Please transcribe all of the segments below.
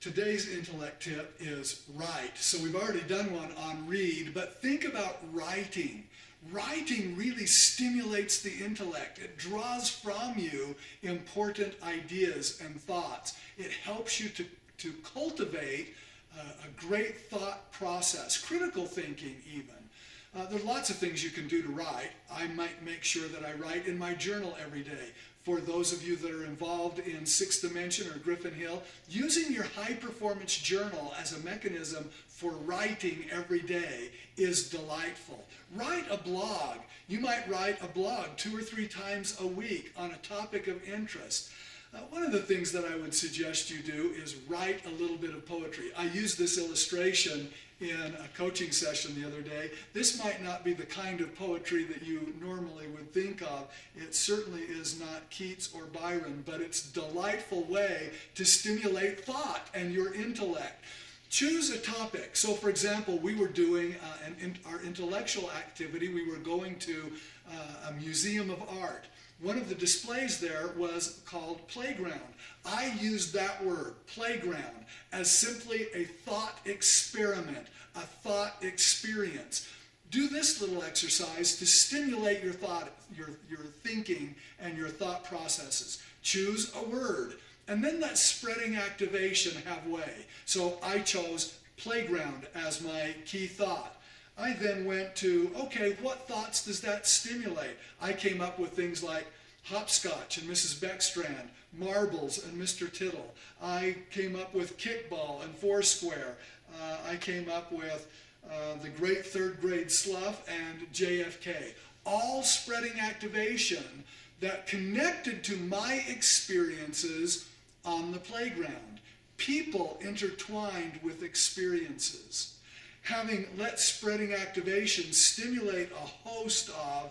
Today's intellect tip is write. So we've already done one on read, but think about writing. Writing really stimulates the intellect. It draws from you important ideas and thoughts. It helps you to cultivate a great thought process, critical thinking even. There are lots of things you can do to write. I might make sure that I write in my journal every day. For those of you that are involved in Sixth Dimension or Griffin Hill, using your high-performance journal as a mechanism for writing every day is delightful. Write a blog. You might write a blog 2 or 3 times a week on a topic of interest. One of the things that I would suggest you do is write a little bit of poetry. I used this illustration in a coaching session the other day. This might not be the kind of poetry that you normally would think of. It certainly is not Keats or Byron, but it's a delightful way to stimulate thought and your intellect. Choose a topic. So, for example, we were doing our intellectual activity. We were going to a museum of art. One of the displays there was called Playground. I used that word, playground, as simply a thought experiment, a thought experience. Do this little exercise to stimulate your thought, your thinking, and your thought processes. Choose a word, and then let spreading activation have way. So I chose playground as my key thought. I then went to, okay, what thoughts does that stimulate? I came up with things like hopscotch and Mrs. Beckstrand, marbles and Mr. Tittle. I came up with kickball and Foursquare. I came up with the great third grade slough and JFK. All spreading activation that connected to my experiences on the playground. People intertwined with experiences. Having let spreading activation stimulate a host of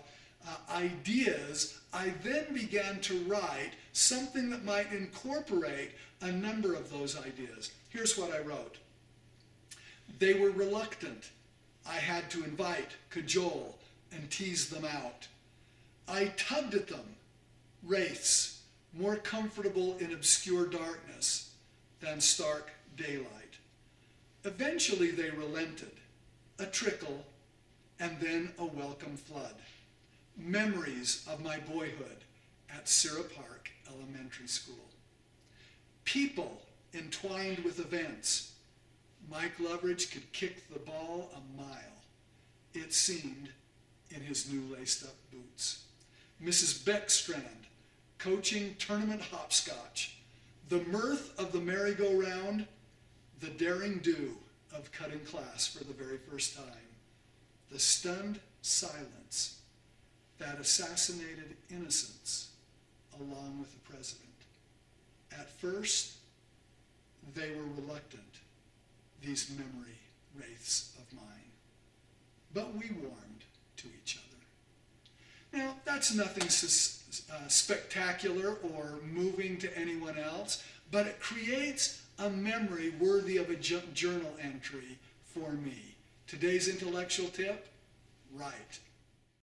ideas, I then began to write something that might incorporate a number of those ideas. Here's what I wrote. They were reluctant. I had to invite, cajole, and tease them out. I tugged at them, wraiths, more comfortable in obscure darkness than stark daylight. Eventually they relented, a trickle, and then a welcome flood. Memories of my boyhood at Syrah Park Elementary School. People entwined with events. Mike Loveridge could kick the ball a mile, it seemed, in his new laced-up boots. Mrs. Beckstrand coaching tournament hopscotch. The mirth of the merry-go-round, the daring do of cutting class for the very first time. The stunned silence that assassinated innocence along with the president. At first, they were reluctant, these memory wraiths of mine. But we warmed to each other. Now, that's nothing spectacular or moving to anyone else, but it creates a memory worthy of a journal entry for me. Today's intellectual tip, write.